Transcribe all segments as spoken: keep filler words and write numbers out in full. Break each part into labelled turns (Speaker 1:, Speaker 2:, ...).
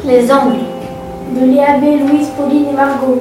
Speaker 1: Les angles.
Speaker 2: De Léa B, Louise, Pauline et Margot.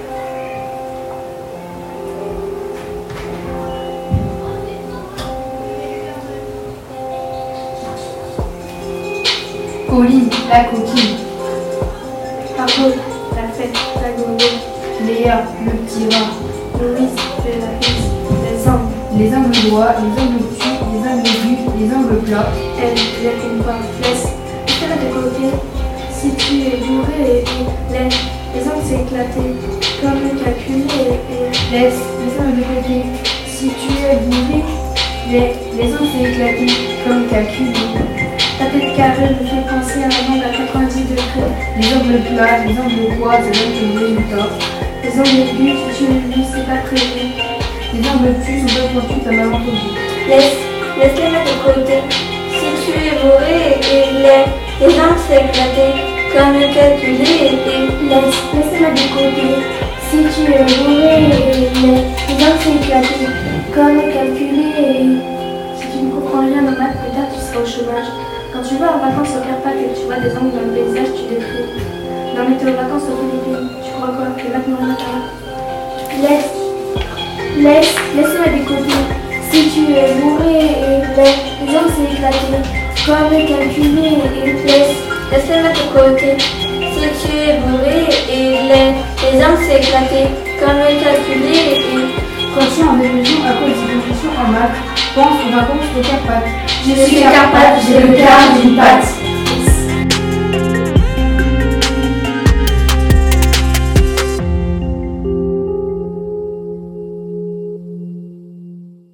Speaker 3: Pauline, la coquille.
Speaker 2: Margot, la fête, la gondole.
Speaker 3: Léa, le petit rat.
Speaker 2: Louise, c'est la piste. Les angles.
Speaker 3: Les angles droits, les angles obtus, les angles aigus, les angles plats.
Speaker 2: Elle, les compas. Laisse. Laisse-la de côté. Si tu es bourré et, et laisse. Les angles s'éclater. Comme calculé et, et
Speaker 3: Laisse, les angles de côté. Si tu es bourré, les, les angles s'éclater comme calculé.
Speaker 2: ta tête carrée me fait penser à un angle à quatre-vingt-dix degrés.
Speaker 3: Les angles plats, les angles croix, ça donne comme résultat.
Speaker 2: Les angles aigus, si tu es vu, c'est pas prévu.
Speaker 3: Les angles obtus sont pas fortuits à malentendu.
Speaker 1: Laisse, laisse-les mettre de côté. Si tu es bourré et les, les angles s'éclater comme calculé et
Speaker 2: Laisse, laisse-les mettre de côté. Si tu es bourré et les, les angles s'éclater comme calculé et si tu ne comprends rien en maths, plus tard tu seras au chômage. Quand tu vas en vacances au Carpath et que tu vois des angles dans le paysage, tu déprimes. Non mais t'es aux vacances aux Philippines, tu crois quoi? Que maintenant on attend. Laisse, laisse, laisse-la de côté. Si tu es bourré et les, les angles s'éclater comme calculé et laisse,
Speaker 1: laisse-les mettre de côté. Si tu es bourré et les, les angles s'éclater comme calculé et
Speaker 3: Quand tu es en dépression à cause d'une dépression en maths, pense aux vacances au Carpath.
Speaker 1: je suis capable, j'ai le cœur d'une patte.